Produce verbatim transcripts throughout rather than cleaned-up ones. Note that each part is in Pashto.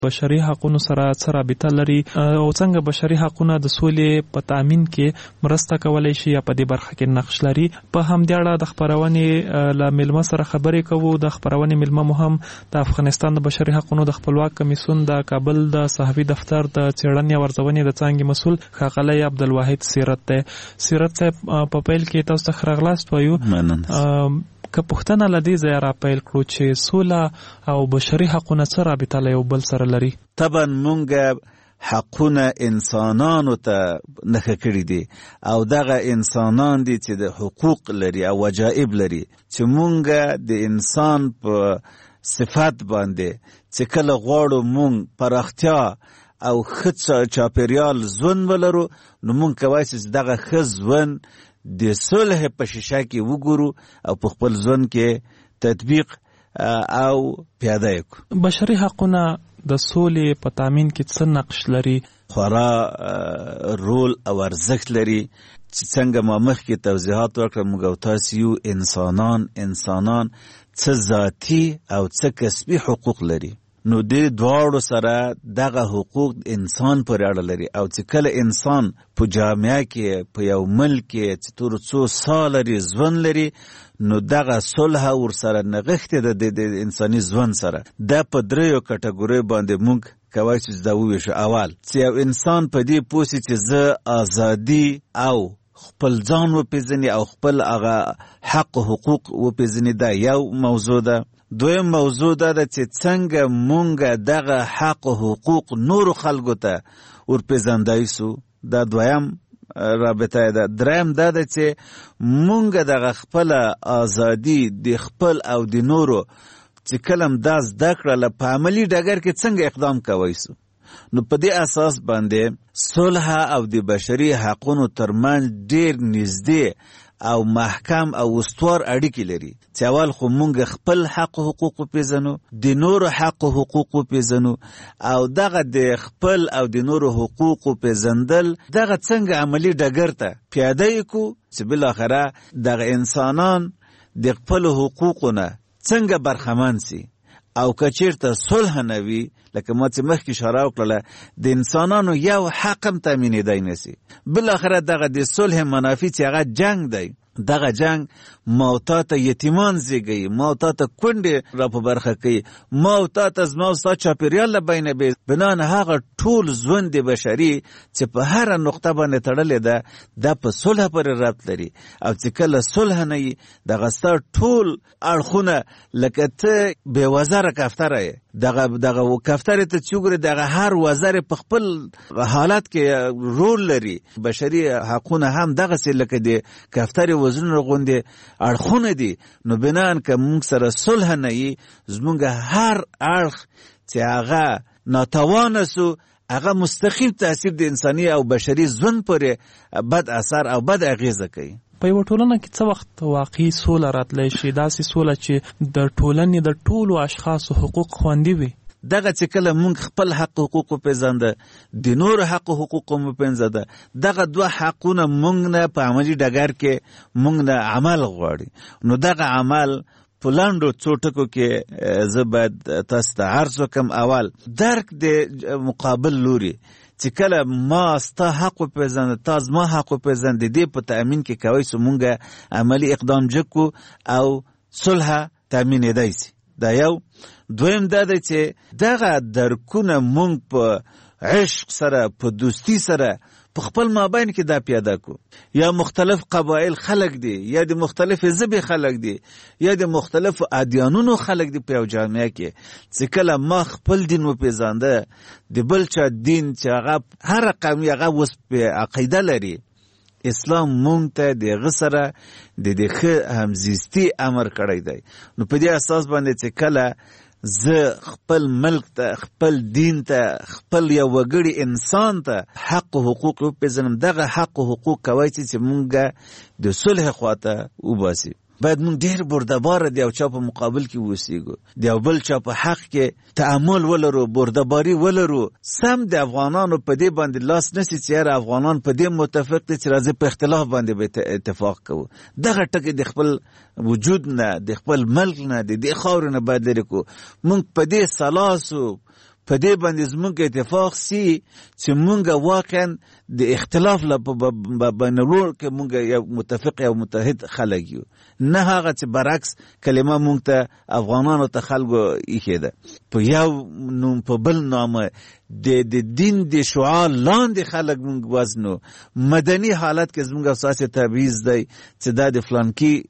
بشري حقوقو سره څه رابطه لري او څنګه بشري حقوقونه د سولې په تامین کې مرسته کولای شي یا په دې برخه کې نقش لري. په همدې اړه د خبرونې له ملمه سره خبرې کوو. د خبرونې ملمه مو هم د افغانستان د بشري حقوقو د خپلواک کمیسیون د کابل د صحافي دفتر د څېړنې او ارزونې د څانګې مسؤل ښاغلی عبدالواحد سیرت دی. سیرت صاحب په پیل کې تاسو ته ښه راغلاست وایو. که پوښتنه له دې ځایه را پیل کړو چې سوله او بشري حقونه څه رابطه له یو بل سره لري؟ طبعا مونږ حقونه انسانانو ته نښه کړي دي او دغه انسانان دي چې د حقوق لري او وجایب لري چې مونږ د انسان په صفات باندې چې کله غواړو مونږ پراختیا او ښه چاپېریال ژوند ولرو نو مونږ کولی شو چې دغه ښه ژوند د صلح په شیشه کې وګورو او په خپل ژوند کې تطبیق او پیاده کړو. بشري حقونه د سولې په تامین کې څه نقش لري؟ خورا رول او ارزښت لري چې څنګه ما مخکې توضیحات وکړم موږ او تاسو یو انسانان انسانان څه ذاتي او څه کسبي حقوق لري. نو دې دواړو سره دغه حقوق انسان پورې اړه لري او چې کله انسان په جامعه کې په یو ملک کې چې تر څو سال لري ژوند لري نو دغه صلح ورسره نغښتې ده د انساني ژوند سره. دا په دریو کټګوریو باندې موږ کولی چې دا وویشو. اول چې یو انسان په دې پوه شي چې زه ازادي او خپل ځان وپېژني او خپل هغه حق و حقوق وپېژني، دا یو موضوع ده. دویم موضوع دا ده چې څنګه مونږ دغه حق و حقوق نورو خلکو ته ورپېژندای سو، دا دویم رابطه ده. دریم دا ده چې مونږ دغه خپل ازادي د خپل او د نورو چې کلم دا زده کړله په عملي ډګر کې څنګه اقدام کوی سو. نو په دې اساس باندې صلح او د بشري حقونو ترمنځ ډیر نږدې او محکم او استوار اړیکې لري چې اول خو مونږ خپل حق و حقوق وپېژنو، د نورو حق و حقوق وپېژنو او دغه د خپل او د نورو حقوق وپېژندل دغه څنګه عملي ډګر ته پیاده یې کړو چې بالاخره دغه انسانان د خپل حقوقو نه څنګه برخمن سي. او که چیرته صلح نه وي لکه ما چې مخکې اشاره وکړله د انسانانو یو حق هم تامینېدی نسي. بالاخره دغه د صلح منافع چې هغه جنگ دی، دغه جنگ ما تا ته یتیمان زیږوي، ما تا ته کونډې را په برخه کوي، ما تا ته زما او ستا چاپېریال له بینه بې بنان هغه ټول ژوند بشري چې په هره نقطه باندې تړلې ده دا په صلح پورې ربط لري. او چې کله صلح نه وي دغه ستا ټول اړخونه لکه ته بې وزره کفتره یې، دغه دغه کفترې ته چې وګورې دغه هر وزر په خپل حالت کې رول لري. بشري حقونه هم دغسې لکه د کفترې وزرونه غوندې اړخونه دي. نو بنان که موږ سره صلح نه وي زموږ هر اړخ چې هغه ناتوانه سو هغه مستقیم تاثیر د انساني او بشري ژوند پورې بد اثر او بد اغیزه کوي. په یوه ټولنه کې څه وخت واقعي سوله راتلی شي، داسې سوله چې د ټولنې د ټولو اشخاصو حقوق خوندي وي؟ دغه چې کله مونږ خپل حق حقوق وپېژنده د نورو حق حقوق هم وپېژنده دغه دوه حقونه مونږ نه په عملي ډګر کې مونږ نه عمل غواړي. نو دغه عمل په لنډو څو ټکو کې زه باید تاسو ته عرض وکړم. اول درک د مقابل لوري چې کله ما ستا حق وپېژنده تا زما حق وپېژنده د دې په تأمین کې کوی سو مونږ عملي اقدام جکو او صلح تأمینېدی سي. دا یو. دویم دا دی چې دغه درکونه مونږ په عشق سره په دوستی سره په خپل مابین کې دا پیاده کو. یا مختلف قبایل خلق دي، یا د مختلف ژبې خلق دي، یا د مختلف ادیانونو خلق دي په یو جامعه کې چې کله ما خپل دین وپېژانده د بل چا دین چې هغه هر قوم هغه اوس په عقیده لري، اسلام مونږ ته د هغه سره د د ښه همزیستي امر کړی دی. نو په دې اساس باندې چې کله زه خپل ملک ته خپل دین ته خپل یو وګړي انسان ته حق و حقوق وپېژنم دغه حق و حقوق کوی چې مونږ د صلح خواته وباسي. باید مونږ ډېر بردباره د یو چا په مقابل کې اوسېږو، د یو بل چا په حق کې تعامل ولرو، بردباري ولرو. سم د افغانانو په دې باندې لاس نسی چې یاره افغانان په دې متفق دي چې راځي په اختلاف باندې به اتفاق کوو. دغه ټکي د خپل وجود نه د خپل ملک نه د دې خاورې نه باید لرې کړو. مونږ په دې سلاسو په دې باندې زمونږ اتفاق سي چې مونږ واقعا د اختلاف له بینالور کې مونږ یو متفق او متحد خلک یو، نه هغه چې برعکس کلمه مونږ ته افغانانو ته خلکو ایښې ده په یو نوم په بل نامه د د دین د شعار لاندې خلک مونږ وزنو. مدني حالت کې زمونږ اساسي تبعیض دی چې دا د فلانکي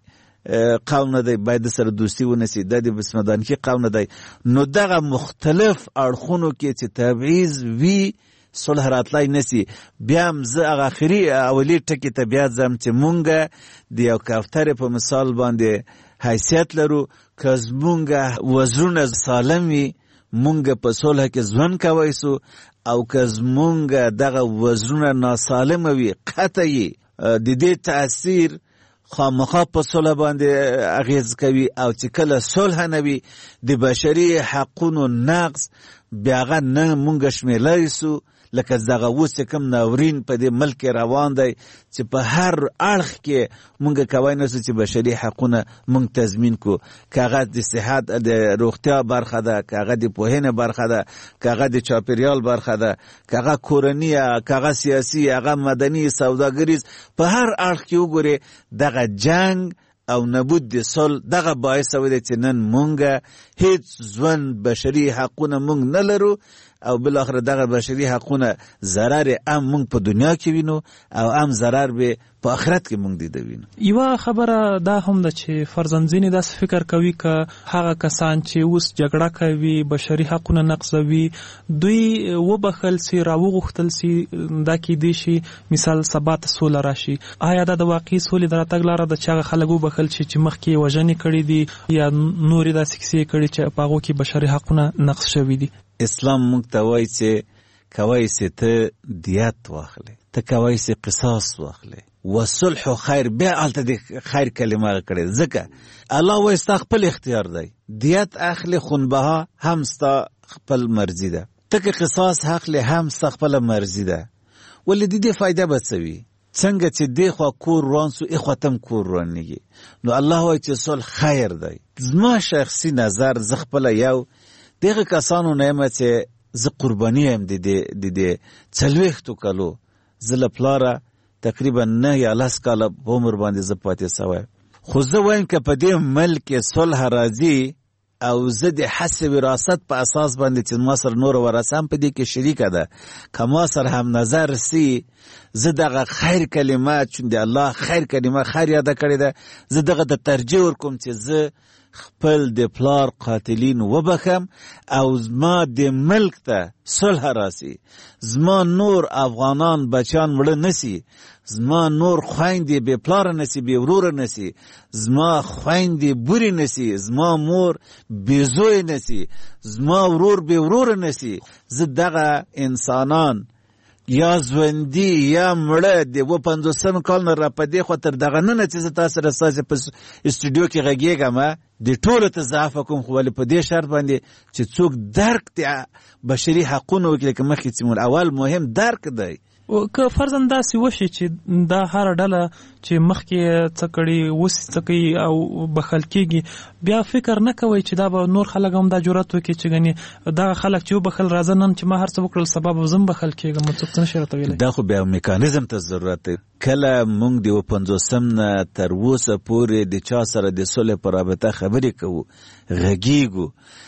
قوم نه دی باید سره دوستی ونسی، دا د بسمدانکی قوم نه دی. نو دغه مختلف اړخونو کې چې تبعیض وی صلح راتلای نسی. بیا هم زه هغه اخري اولی ټکي ته بیا ځم چې مونږ د یو کوترې په مثال باندې حیثیت لرو. که زمونږ وزرونه سالم وي مونږ په صلح کې ژوند کوی سو، او که زمونږ دغه وزرونه ناسالمه وي قطعي د دې تاثیر خامخا په صلح باندې اغیز کوي. او چې کله صلح نه وي د بشري حقونو نقض بیا هغه نه مونږ شمیرلی سو. لکه دغه اوس چې کوم ناورین په دې ملک روان دی چې په هر اړخ کې مونږ کوی نه سو چې بشري حقونه مونږ تضمین کو، که هغه د صحت د روغتیا برخه ده، که هغه د پوهنې برخه ده، که هغه د چاپیریال برخه ده، که هغه کورني، که هغه سیاسي، هغه مدني، سوداګریز، په هر اړخ کې وګورې دغه جنگ او نبود د صلح دغه باعث شوی دی چې نن مونږ هیڅ ژوند بشري حقونه مونږ نه لرو، او بالاخره دغه بشري حقونه ضرر هم مونږ په دنیا کې وینو او هم ضرر به په آخرت کې مونږ دیده وینو. یوه خبره دا هم ده چې فرضاً ځینې داسې فکر کوي که هغه کسان چې اوس جګړه کوي بشري حقونه نقضوي دوی وبخل سي راوغوښتل سي دا کیدی شي مثال سبا ته سوله راشي. آیا دا د واقعي سولې د راتګ لاره ده چې هغه خلک وبخل شي چې مخکې وژنې کړي دي یا نورې داسې کیسې کړي چې په هغو کې بشري حقونه نقض شوي دي؟ اسلام مونږ ته وایي چې کوی سي ته دیت واخلې، ته کوی سي قصاص واخلې، وصلح خیر. بیا هلته د خیر کلمه کړې ځکه الله وایي ستا خپل اختیار دی. دیت اخلې خونبها هم ستا خپل مرضي ده، ته که قصاص اخلې هم ستا خپله مرضي ده. ولې د دې فایده به څه وي؟ څنګه چې دې خوا کور روان سو اخوا تم کور روانېږي. نو الله وایي چې صلح خیر دی. زما شخصي نظر زه خپله یو دغه کسانو نه یم چې زه قرباني یم د دې څلوېښتو کالو. زه له پلاره تقریبا نه یا لس کاله په عمر باندې زه پاتې سوی. خو زه وایم که په دې ملک کې صلح راځي او زه د حس وراثت په اساس باندې چې ما سره نور ورثه هم په دې کې شریکه ده، که ما سره هم نظر سي، زه دغه خیر کلمه چون د الله خیر کلمه خیر یاده کړې ده، زه دغه ته ترجیح ورکوم چې زه خپل د پلار قاتلین وبخم او زما د ملک ته صلح راسي، زما نور افغانان بچیان مړه نسی، زما نور خویندې بې پلاره نسی، بې وروره نسی، زما خویندې بورې نسی، زما مور بې زوی نسی، زما ورور بې وروره نسی. زه دغه انسانان یا ژوندي یا مړه د اوه پنځوسم کال نه را په دې خوا تر دغه ننه چې زه تاسو سره ستاسې په استودیو کې غږېږم د ټولو ته زه عفه کوم، خو ولې په دې شرط باندې چې څوک درک د بشري حقونو وکړي. لکه مخکې چې اول مهم درک دی. که فرضاً داسې وشي چې دا هره ډله چې مخکې څه کړي اوس څه کوي او بخل کېږي، بیا فکر نه کوئ چې دا به نور خلک هم دا جرأت وکړي چې ګنې دغه خلک چې وبخل راځه نن چې ما هر څه وکړل سبا به زه هم بخل کېږم. څوک څه نشي راته ویلی. دا خو بیا میکانیزم ته ضرورت دی. کله موږ د اوه پنځوسم نه تر اوسه پورې د چا سره د صلح په رابطه خبرې کوو غږیږو،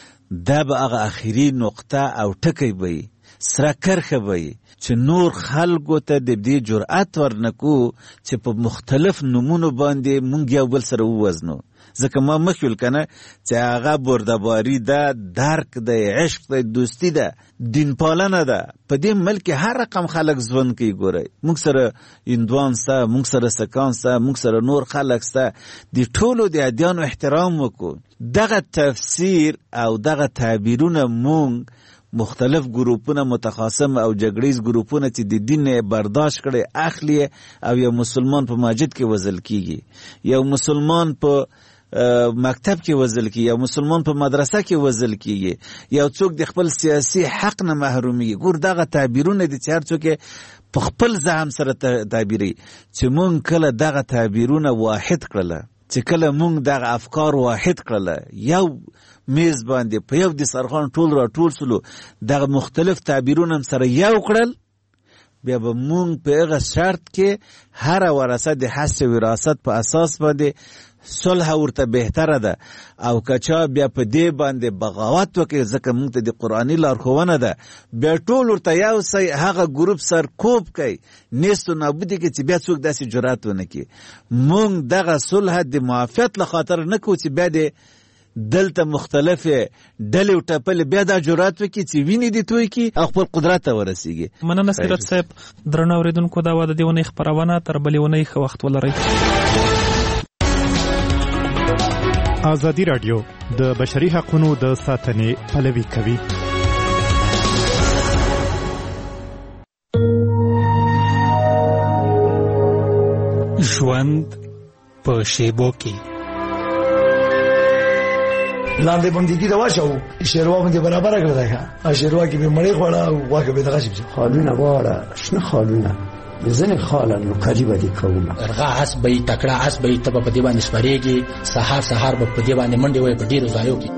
دا به هغه اخري نقطه او ټکی به وي، سره کرښه به وي چې نور خلکو ته د دې جرأت ورنکو چې په مختلف نومونو باندې مونږ یو بل سره ووزنو. ځکه ما مخکې ویل کنه چې هغه بردباري ده، درک ده، عشق ده، دوستی ده، دین پالنه ده. په دې ملک هر رقم خلک ژوند کوي. ګورئ مونږ سره هندوان سته، مونږ سره سکان سته، مونږ سره نور خلک سته. د ټولو د ادیانو احترام وکړو. دغه تفسیر او دغه تعبیرونه مونږ مختلف ګروپونه متخاصم او جګړیز ګروپونه چې د دین برداشت کړي اخلي او یو مسلمان په مسجد کې وزل کیږي، یو مسلمان په مکتب کې وزل کیږي، یو مسلمان په مدرسه کې وزل کیږي، یو څوک د خپل سیاسي حق نه محرومي. ګور دغه تعبیرونه دي چې هر څوک په خپل ځان سره تعبیري. چې مونږ کله دغه تعبیرونه واحد کړل چې کله موږ دغه افکار واحد کړله، یو میز باندې په یو دسترخوان ټول را ټول سلو، دغه مختلف تعبیرونه هم سره یو کړل، بیا به موږ په هغه شرط کې هر ورثه د حس وراثت په اساس باندې صلح ورته بهتره ده، او کچا بیا په دې باندې بغاوت وکړي، ځکه موږ ته د قرآني لارښوونه ده، بیا ټول ورته یو سی هغه ګروپ سر کوب کوي، نیست و نابودي کې چې بیا څوک داسې جرأت ونه کړي. موږ دغه صلح د معافیت له خاطر نه کوو چې بیا د دلته مختلفې ډلې او ټپلې بیا دا جرأت وکړي چې وینې دې توی کړي او خپل قدرت ته ورسېږي. مننه سیرت صاحب. درنو اورېدونکو، دا وه د دې اونۍ خپرونه. تر بلې اونۍ ښه وخت ولرئ. ازادي راډیو د بشري حقوقو د ساتنې پلوي کوي. ژوند په شیبو کې لاندې باندې کې دوا شو شیروا باندې برابر کړل دا ښه شیروا کې به مړې خوړه او واکه به دغه شي خالونه واړه شنه خالونه ځنه خاله نو کلی باندې کومه ارغا اس به تکړه اس به ته په دې باندې سپریږي، سحر سحر په دې باندې منډه وي په ډیرو ځایو کې.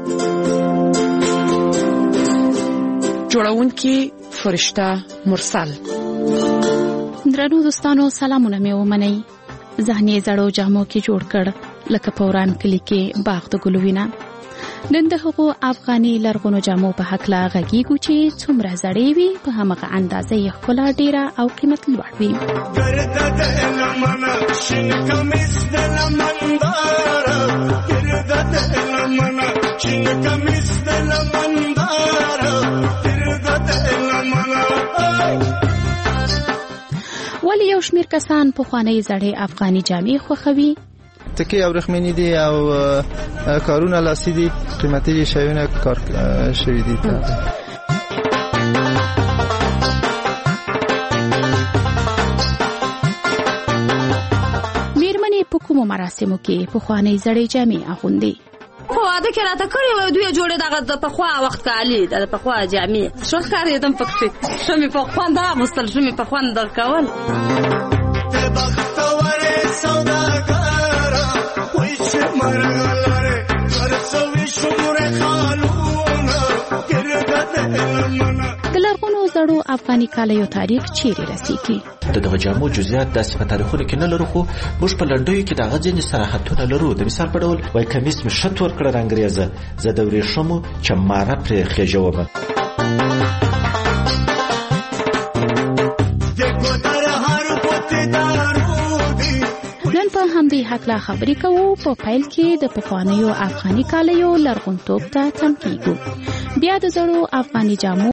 جوړونکي فرشته مرسل. درنو دوستانو، سلامونه مې ومنئ. ذهني زړو جامو کې جوړ کړ لکه پوران کلی کې باغ د ګلوینه. نن د هغو افغاني لرغونو جامو په هکله غږیږو چې څومره زړې وي، په همغه اندازه یې ښکلا ډیره او قیمت لوړ وي. ولی یو شمیر کسان پخوانۍ زړې افغاني جامې خوښوي. تکي او رخمنی دي او کارونه لاسي دي، قیمتي شیونه کار شوی دي. میرمنې په کومو مراسمو کې پخوانۍ زړې جامې اغوندي؟ خو واده کې راته کړی و دوی جوړې دغه د پخوا وخت کالي د پخوا جامې ښه ښکارېدم پکښې، ښه مې په خوند اغوستل، ښه مې په خوند در کول. د لرغونو زړو افغاني کالیو تاریخ چیرې رسیږي؟ د دغه جامو جزئیات داسې په تاریخونو کې نه لرو، خو موږ په لنډیو کې د هغه ځینې صراحتونه لرو. د مثال په ډول وایي کمیس مې ښه تور کړه رنګریزه، زه د ورېښمو چماره پرې خېژومه. نن په همدې هکله خبرې کوو. په پیل کې د پخوانیو افغاني کالیو لرغونتوب ته تم کیږو، بیا د زړو افغاني جامو